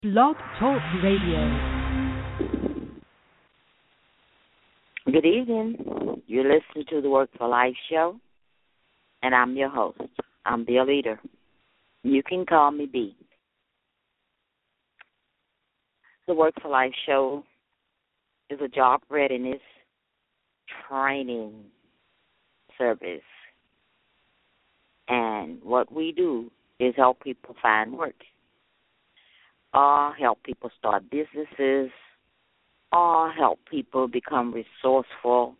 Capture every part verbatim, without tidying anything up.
Blog Talk Radio. Good evening. You're listening to the Work for Life show, and I'm your host. I'm Bill Leader. You can call me B. The Work for Life show is a job readiness training service, and what we do is help people find work, or help people start businesses, or help people become resourceful.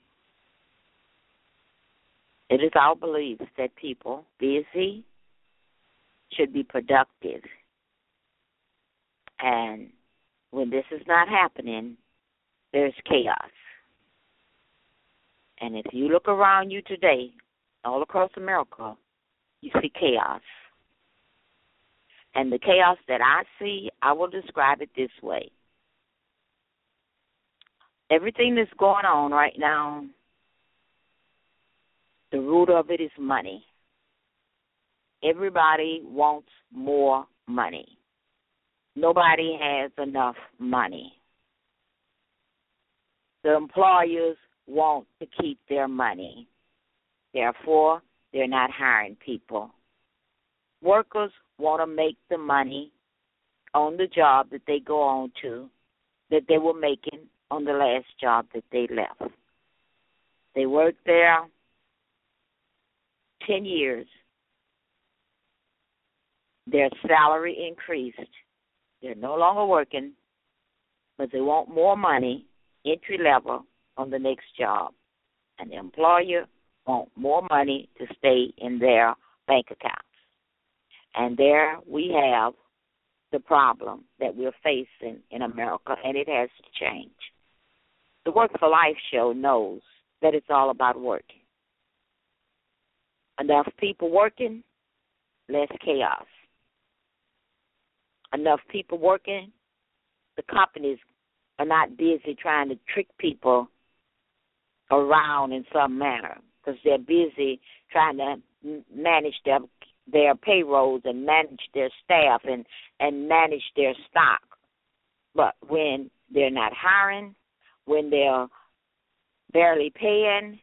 It is our belief that people busy should be productive. And when this is not happening, there's chaos. And if you look around you today, all across America, you see chaos. And the chaos that I see, I will describe it this way. Everything that's going on right now, the root of it is money. Everybody wants more money. Nobody has enough money. The employers want to keep their money. Therefore, they're not hiring people. Workers want to make the money on the job that they go on to that they were making on the last job that they left. They worked there ten years. Their salary increased. They're no longer working, but they want more money, entry level, on the next job. And the employer wants more money to stay in their bank accounts. And there we have the problem that we're facing in America, and it has to change. The Work for Life show knows that it's all about work. Enough people working, less chaos. Enough people working, the companies are not busy trying to trick people around in some manner because they're busy trying to manage their their payrolls and manage their staff and, and manage their stock. But when they're not hiring, when they're barely paying,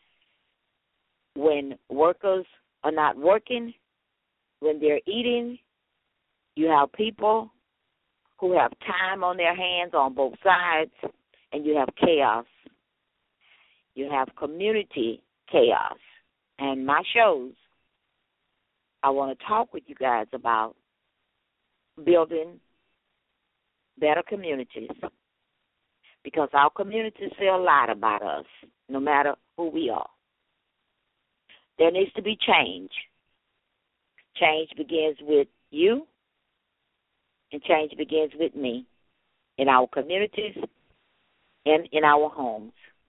when workers are not working, when they're eating, you have people who have time on their hands on both sides, and you have chaos. You have community chaos. And my shows, I want to talk with you guys about building better communities, because our communities say a lot about us, no matter who we are. There needs to be change. Change begins with you, and change begins with me in our communities and in our homes.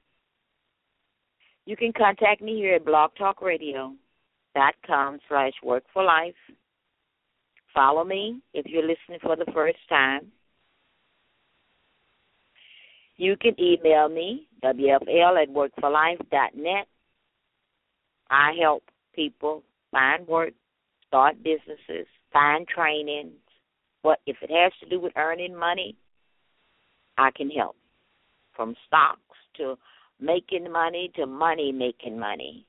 You can contact me here at blog talk radio dot com slash work for life. Follow me if you're listening for the first time. You can email me, W F L at work for life dot net. I help people find work, start businesses, find training. But if it has to do with earning money, I can help. From stocks to making money to money making money.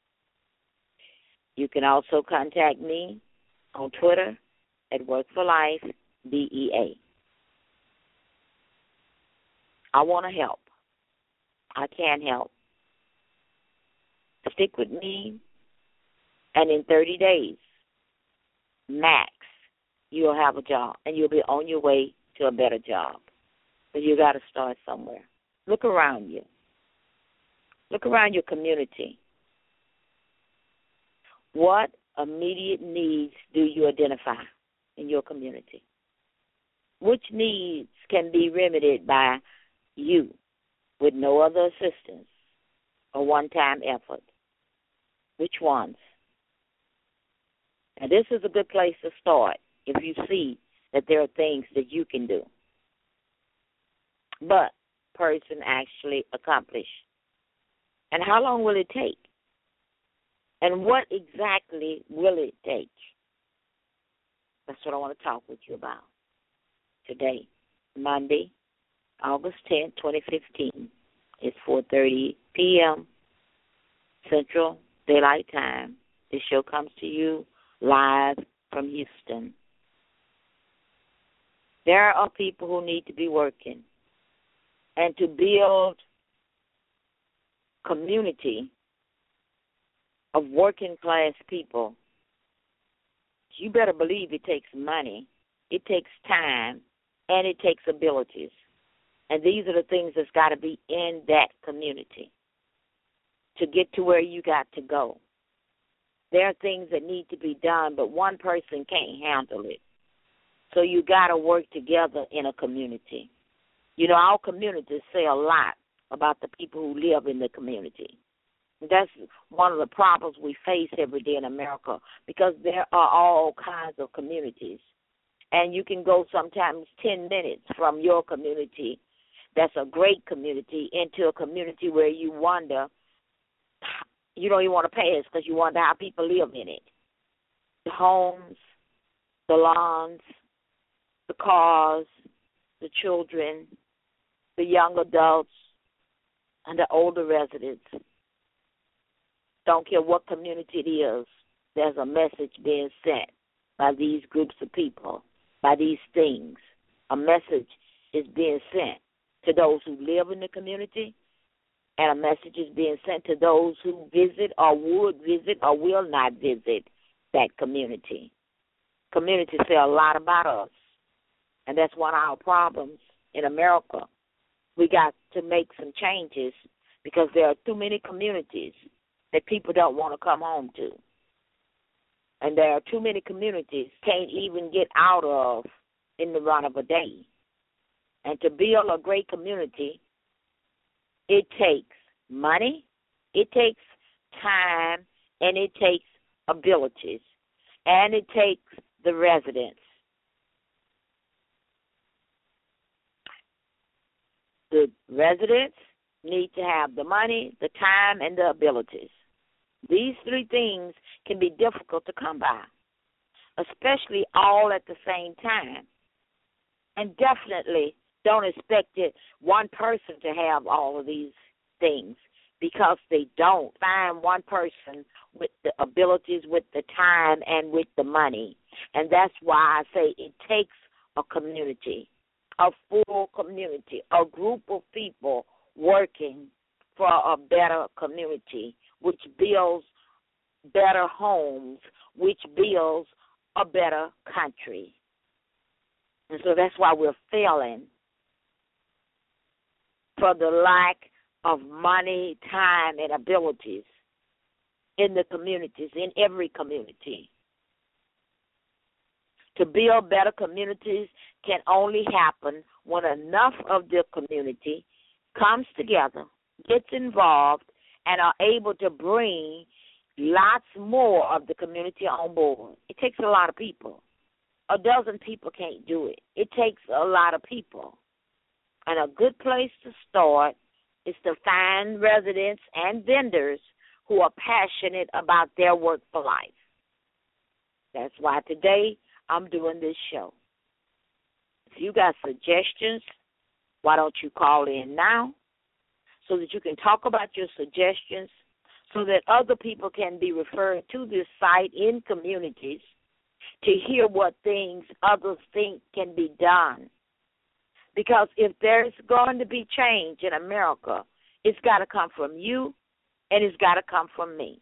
You can also contact me on Twitter at Work for Life B E A. I want to help. I can help. Stick with me, and in thirty days, max, you'll have a job, and you'll be on your way to a better job. But you got to start somewhere. Look around you. Look around your community. What immediate needs do you identify in your community? Which needs can be remedied by you with no other assistance or one-time effort? Which ones? Now, this is a good place to start if you see that there are things that you can do. But person actually accomplish. And how long will it take? And what exactly will it take? That's what I want to talk with you about. today, Monday, August tenth, twenty fifteen. It's four thirty p.m. Central Daylight Time. This show comes to you live from Houston. There are people who need to be working. And to build community of working class people, you better believe it takes money, it takes time, and it takes abilities. And these are the things that's got to be in that community to get to where you got to go. There are things that need to be done, but one person can't handle it. So you got to work together in a community. You know, our communities say a lot about the people who live in the community. That's one of the problems we face every day in America, because there are all kinds of communities. And you can go sometimes ten minutes from your community, that's a great community, into a community where you wonder, you don't even want to pass because you wonder how people live in it. The homes, the lawns, the cars, the children, the young adults, and the older residents. Don't care what community it is, there's a message being sent by these groups of people, by these things. A message is being sent to those who live in the community, and a message is being sent to those who visit or would visit or will not visit that community. Communities say a lot about us, and that's one of our problems in America. We got to make some changes because there are too many communities that people don't want to come home to. And there are too many communities can't even get out of in the run of a day. And to build a great community, it takes money, it takes time, and it takes abilities, and it takes the residents. The residents need to have the money, the time, and the abilities. These three things can be difficult to come by, especially all at the same time. And definitely don't expect it, one person to have all of these things, because they don't. Find one person with the abilities, with the time, and with the money. And that's why I say it takes a community, a full community, a group of people working for a better community, which builds better homes, which builds a better country. And so that's why we're failing, for the lack of money, time, and abilities in the communities, in every community. To build better communities can only happen when enough of the community comes together, gets involved, and are able to bring lots more of the community on board. It takes a lot of people. A dozen people can't do it. It takes a lot of people. And a good place to start is to find residents and vendors who are passionate about their work for life. That's why today I'm doing this show. If you got suggestions, why don't you call in now so that you can talk about your suggestions so that other people can be referred to this site in communities to hear what things others think can be done. Because if there's going to be change in America, it's got to come from you and it's got to come from me.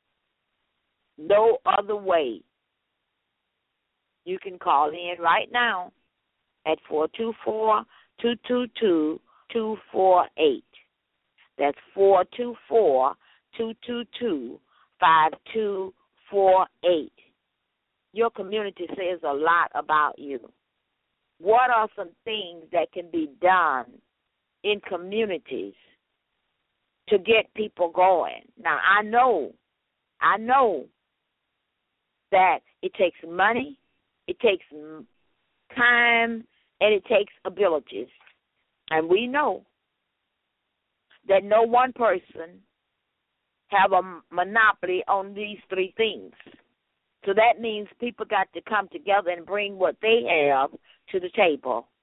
No other way. You can call in right now at four two four, two two two, two four eight. That's four two four, two two two, five two four eight. Your community says a lot about you. What are some things that can be done in communities to get people going? Now, I know, I know that it takes money, it takes time, and it takes abilities. And we know that no one person have a monopoly on these three things. So that means people got to come together and bring what they have to the table.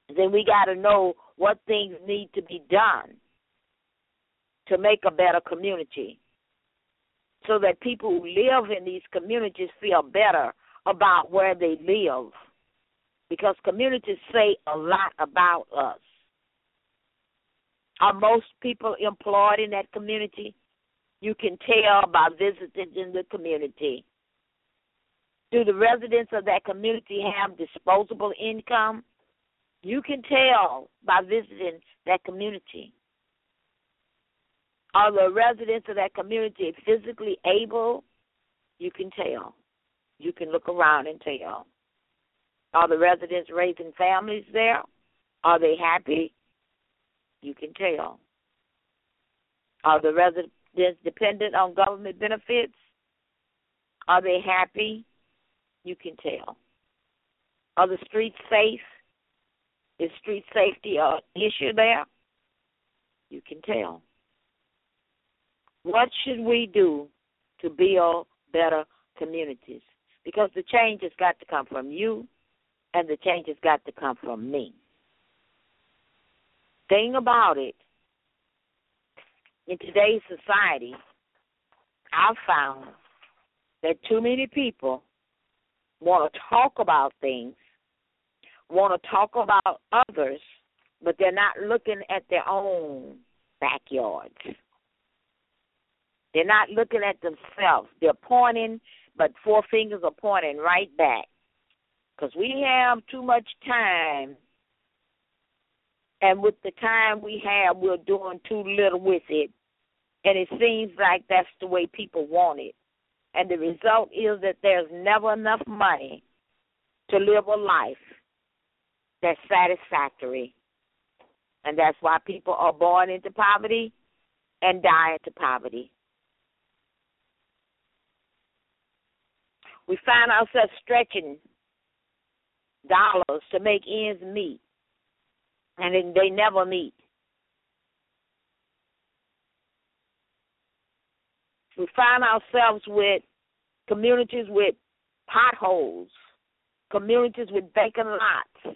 then we got to know what things need to be done to make a better community so that people who live in these communities feel better about where they live, because communities say a lot about us. Are most people employed in that community? You can tell by visiting in the community. Do the residents of that community have disposable income? You can tell by visiting that community. Are the residents of that community physically able? You can tell. You can look around and tell. Are the residents raising families there? Are they happy? You can tell. Are the residents dependent on government benefits? Are they happy? You can tell. Are the streets safe? Is street safety an issue there? You can tell. What should we do to build better communities? Because the change has got to come from you, and the change has got to come from me. Thing about it, in today's society, I've found that too many people want to talk about things, want to talk about others, but they're not looking at their own backyards. They're not looking at themselves. They're pointing, but four fingers are pointing right back. Because we have too much time, and with the time we have, we're doing too little with it. And it seems like that's the way people want it. And the result is that there's never enough money to live a life that's satisfactory. And that's why people are born into poverty and die into poverty. We find ourselves stretching dollars to make ends meet, and then they never meet. We find ourselves with communities with potholes, communities with vacant lots,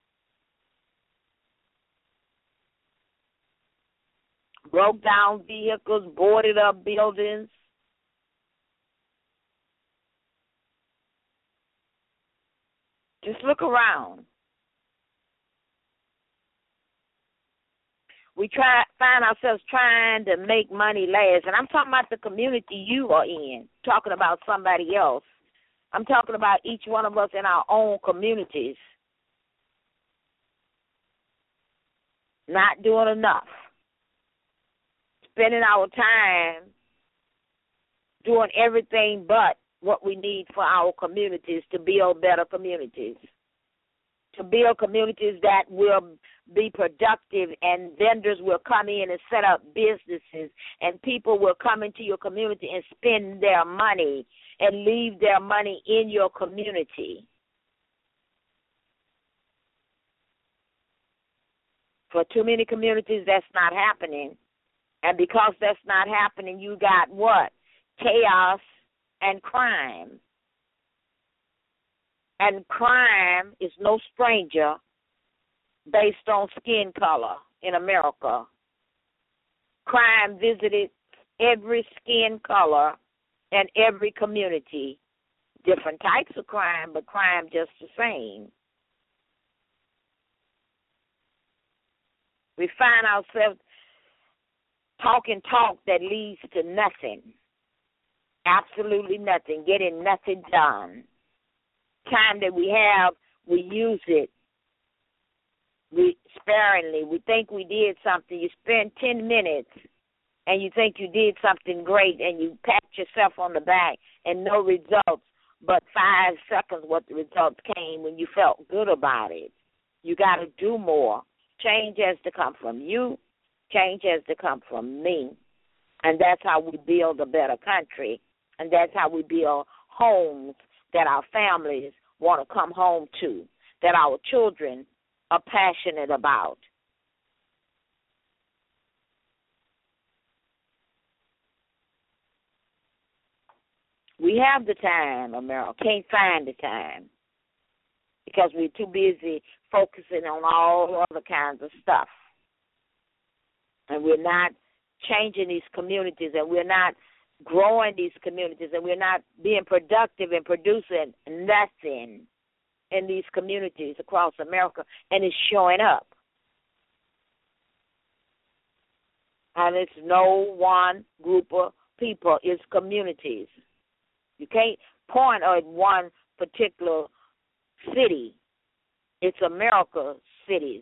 broke down vehicles, boarded up buildings. Just look around. We try find ourselves trying to make money last. And I'm talking about the community you are in, talking about somebody else. I'm talking about each one of us in our own communities. Not doing enough. Spending our time doing everything but what we need for our communities to build better communities, to build communities that will be productive, and vendors will come in and set up businesses, and people will come into your community and spend their money and leave their money in your community. For too many communities, that's not happening. And because that's not happening, you got what? Chaos and crime. And crime is no stranger based on skin color in America. Crime visited every skin color and every community. Different types of crime, but crime just the same. We find ourselves talking talk that leads to nothing. Absolutely nothing. Getting nothing done. Time that we have, we use it we sparingly. We think we did something. You spend ten minutes and you think you did something great, and you pat yourself on the back and no results, but five seconds what the results came when you felt good about it. You got to do more. Change has to come from you. Change has to come from me. And that's how we build a better country. And that's how we build homes that our families want to come home to, that our children are passionate about. We have the time, America. Can't find the time. because we're too busy focusing on all other kinds of stuff. And we're not changing these communities, and we're not growing these communities, and we're not being productive and producing nothing in these communities across America, and it's showing up. And it's no one group of people, it's communities. You can't point at one particular city. It's America cities.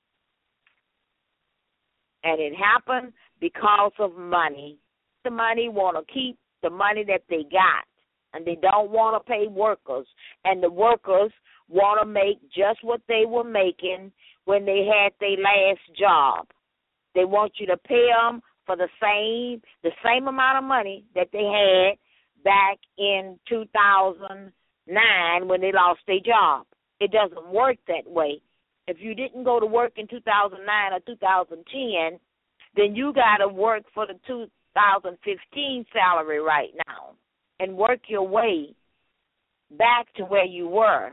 And it happened because of money. The money want to keep the money that they got, and they don't want to pay workers. And the workers want to make just what they were making when they had their last job. They want you to pay them for the same the same amount of money that they had back in two thousand nine when they lost their job. It doesn't work that way. If you didn't go to work in two thousand nine or two thousand ten, then you got to work for the two thousand fifteen salary right now and work your way back to where you were.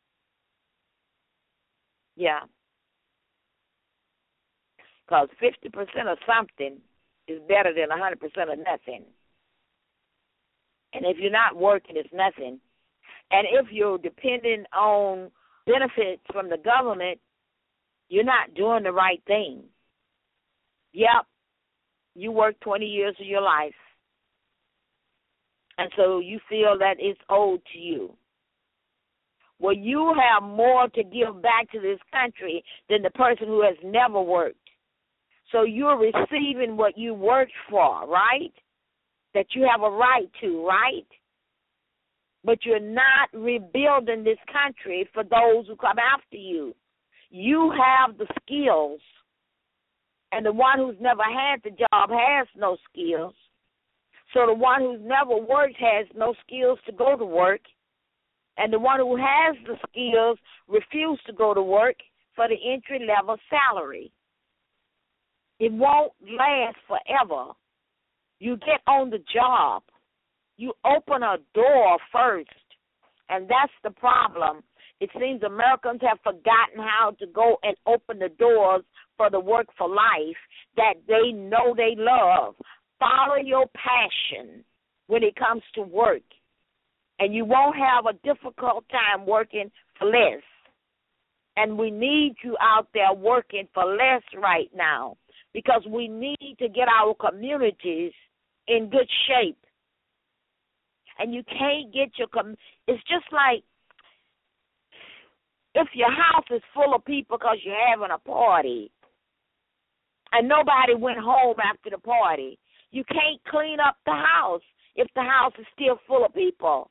Yeah. Because fifty percent of something is better than one hundred percent of nothing. And if you're not working, it's nothing. And if you're depending on benefits from the government, you're not doing the right thing. Yep, you work twenty years of your life, and so you feel that it's owed to you. Well, you have more to give back to this country than the person who has never worked. So you're receiving what you worked for, right? That you have a right to, right? But you're not rebuilding this country for those who come after you. You have the skills, and the one who's never had the job has no skills. So the one who's never worked has no skills to go to work, and the one who has the skills refuses to go to work for the entry-level salary. It won't last forever. You get on the job. You open a door first, and that's the problem. It seems Americans have forgotten how to go and open the doors for the work for life that they know they love. Follow your passion when it comes to work, and you won't have a difficult time working for less. And we need you out there working for less right now because we need to get our communities in good shape. And you can't get your com- – it's just like if your house is full of people because you're having a party and nobody went home after the party, you can't clean up the house if the house is still full of people.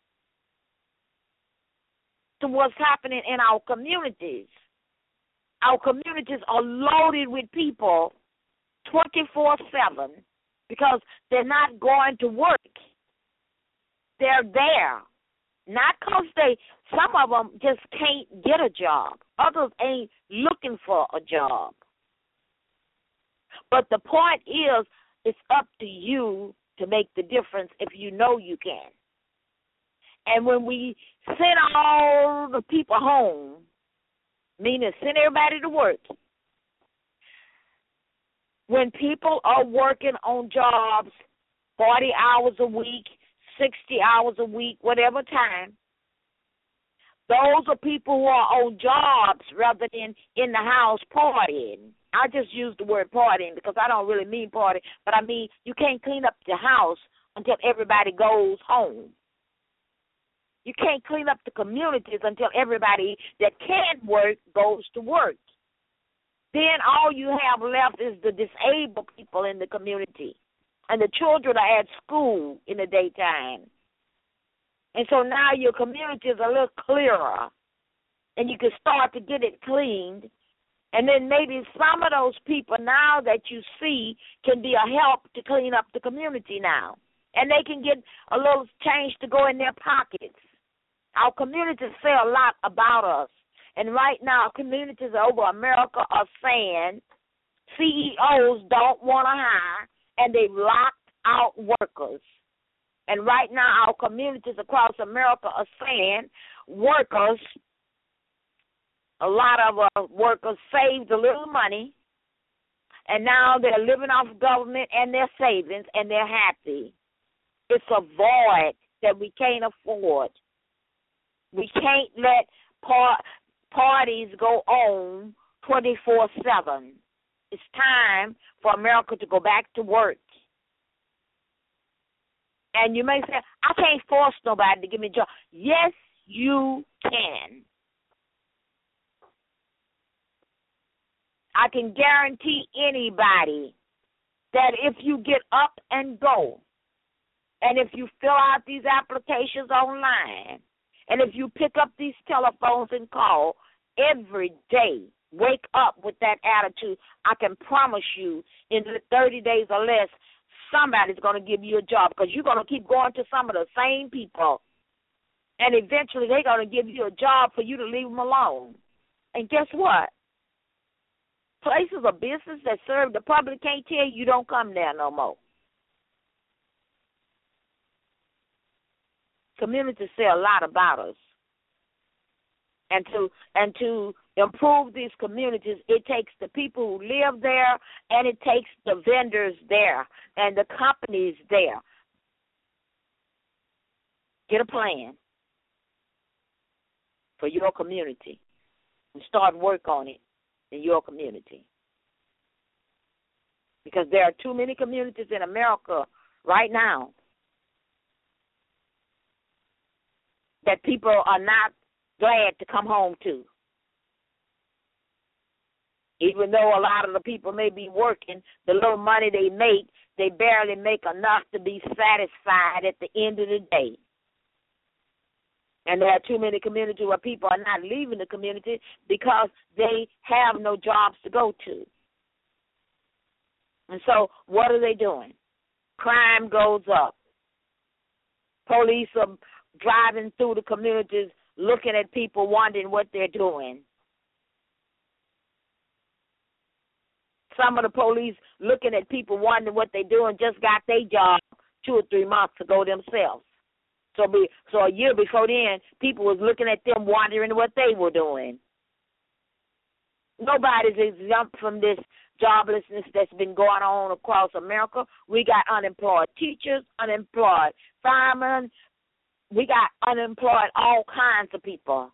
To what's happening in our communities. Our communities are loaded with people twenty-four seven because they're not going to work. They're there. Not because they, some of them just can't get a job. Others ain't looking for a job. But the point is, it's up to you to make the difference if you know you can. And when we send all the people home, meaning send everybody to work, when people are working on jobs forty hours a week, sixty hours a week, whatever time, those are people who are on jobs rather than in the house partying. I just use the word partying because I don't really mean party, but I mean you can't clean up the house until everybody goes home. You can't clean up the communities until everybody that can work goes to work. Then all you have left is the disabled people in the community. And the children are at school in the daytime. And so now your community is a little clearer. And you can start to get it cleaned. And then maybe some of those people now that you see can be a help to clean up the community now. And they can get a little change to go in their pockets. Our communities say a lot about us. And right now, communities over America are saying C E Os don't want to hire, and they've locked out workers. And right now, our communities across America are saying workers a lot of uh, workers saved a little money, and now they're living off government and their savings, and they're happy. It's a void that we can't afford. We can't let par- parties go on twenty-four seven. It's time for America to go back to work. And you may say, I can't force nobody to give me a job. Yes, you can. I can guarantee anybody that if you get up and go, and if you fill out these applications online, and if you pick up these telephones and call every day, wake up with that attitude, I can promise you in thirty days or less, somebody's going to give you a job, because you're going to keep going to some of the same people, and eventually they're going to give you a job for you to leave them alone. And guess what? Places of business that serve the public can't tell you, you don't come there no more. Communities say a lot about us. And to and to improve these communities, it takes the people who live there, and it takes the vendors there and the companies there. Get a plan for your community and start work on it in your community. Because there are too many communities in America right now that people are not glad to come home to. Even though a lot of the people may be working, the little money they make, they barely make enough to be satisfied at the end of the day. And there are too many communities where people are not leaving the community because they have no jobs to go to. And so what are they doing? Crime goes up. Police are driving through the communities looking at people, wondering what they're doing. Some of the police looking at people, wondering what they're doing, just got their job two or three months ago themselves. So be, so a year before then, people was looking at them, wondering what they were doing. Nobody's exempt from this joblessness that's been going on across America. We got unemployed teachers, unemployed firemen. We got unemployed all kinds of people.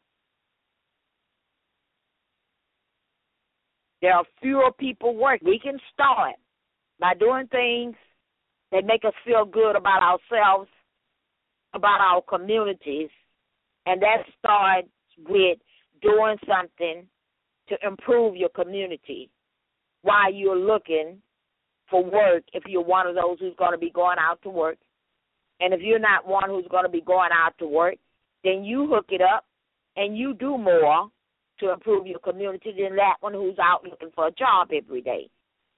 There are fewer people working. We can start by doing things that make us feel good about ourselves, about our communities, and that starts with doing something to improve your community while you're looking for work, if you're one of those who's going to be going out to work. And if you're not one who's going to be going out to work, then you hook it up and you do more to improve your community than that one who's out looking for a job every day.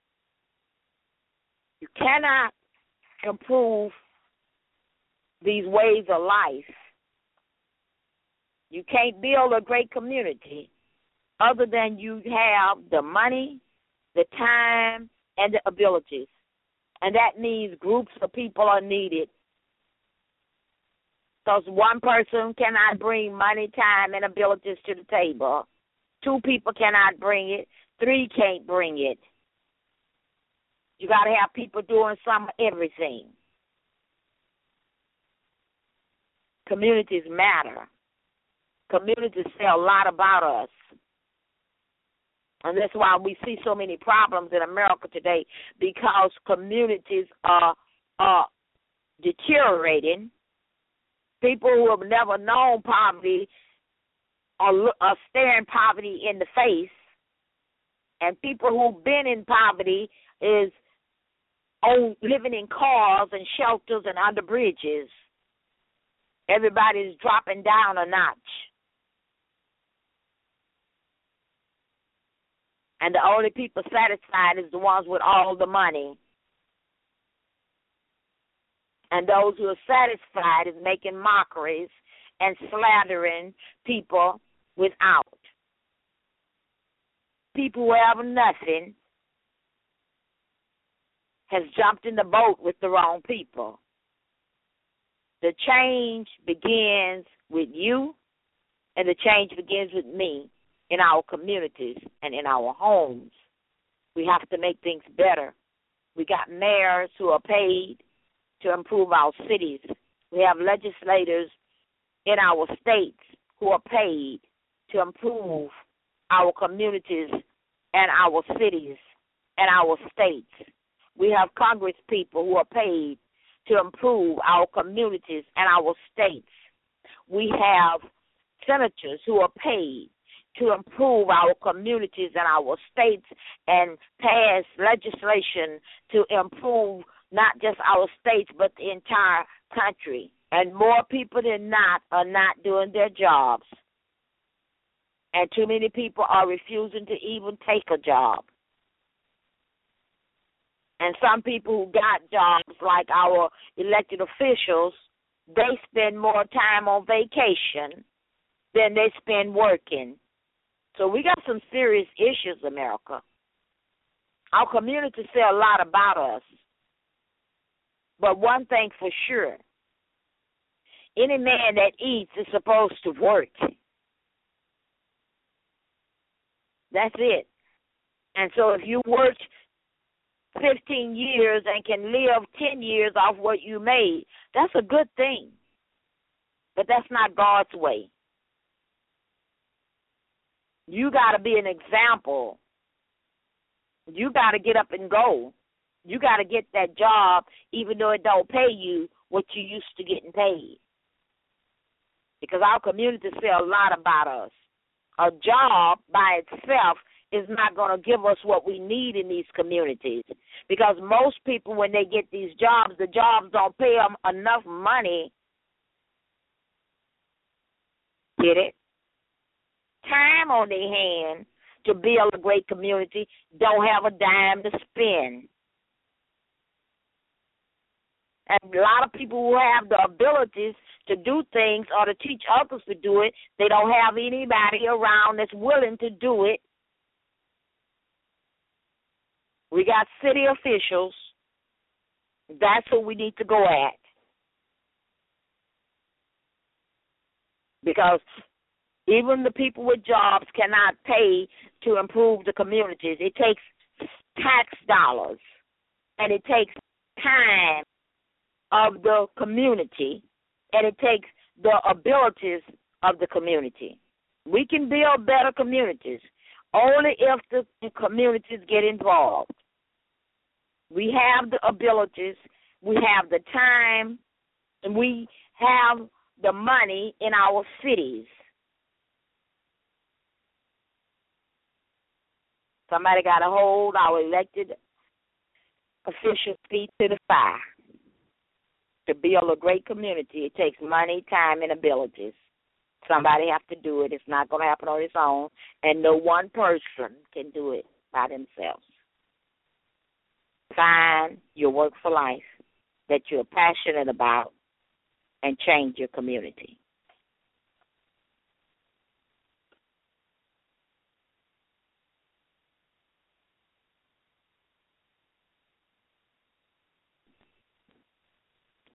You cannot improve these ways of life. You can't build a great community other than you have the money, the time, and the abilities. And that means groups of people are needed. Because one person cannot bring money, time, and abilities to the table. Two people cannot bring it. Three can't bring it. You got to have people doing some of everything. Communities matter. Communities say a lot about us. And that's why we see so many problems in America today, because communities are, are deteriorating. People who have never known poverty are, are staring poverty in the face, and people who've been in poverty is on, living in cars and shelters and under bridges. Everybody's dropping down a notch. And the only people satisfied is the ones with all the money. And those who are satisfied is making mockeries and slandering people without. People who have nothing has jumped in the boat with the wrong people. The change begins with you, and the change begins with me. in our communities and in our homes. We have to make things better. We got mayors who are paid to improve our cities. We have legislators in our states who are paid to improve our communities and our cities and our states. We have Congress people who are paid to improve our communities and our states. We have senators who are paid to improve our communities and our states and pass legislation to improve not just our states but the entire country. And more people than not are not doing their jobs. And too many people are refusing to even take a job. And some people who got jobs, like our elected officials, they spend more time on vacation than they spend working. So we got some serious issues, America. Our community say a lot about us. But one thing for sure, any man that eats is supposed to work. That's it. And so if you work fifteen years and can live ten years off what you made, that's a good thing. But that's not God's way. You got to be an example. You got to get up and go. You got to get that job even though it don't pay you what you used to getting paid. Because our community say a lot about us. A job by itself is not going to give us what we need in these communities. Because most people, when they get these jobs, the jobs don't pay them enough money. Get it? Time on their hand to build a great community, don't have a dime to spend. And a lot of people who have the abilities to do things or to teach others to do it, they don't have anybody around that's willing to do it. We got city officials. That's who we need to go at. Because even the people with jobs cannot pay to improve the communities. It takes tax dollars, and it takes time of the community, and it takes the abilities of the community. We can build better communities only if the communities get involved. We have the abilities, we have the time, and we have the money in our cities. Somebody got to hold our elected officials' feet to the fire. To build a great community, it takes money, time, and abilities. Somebody have to do it. It's not going to happen on its own, and no one person can do it by themselves. Find your work for life that you're passionate about and change your community.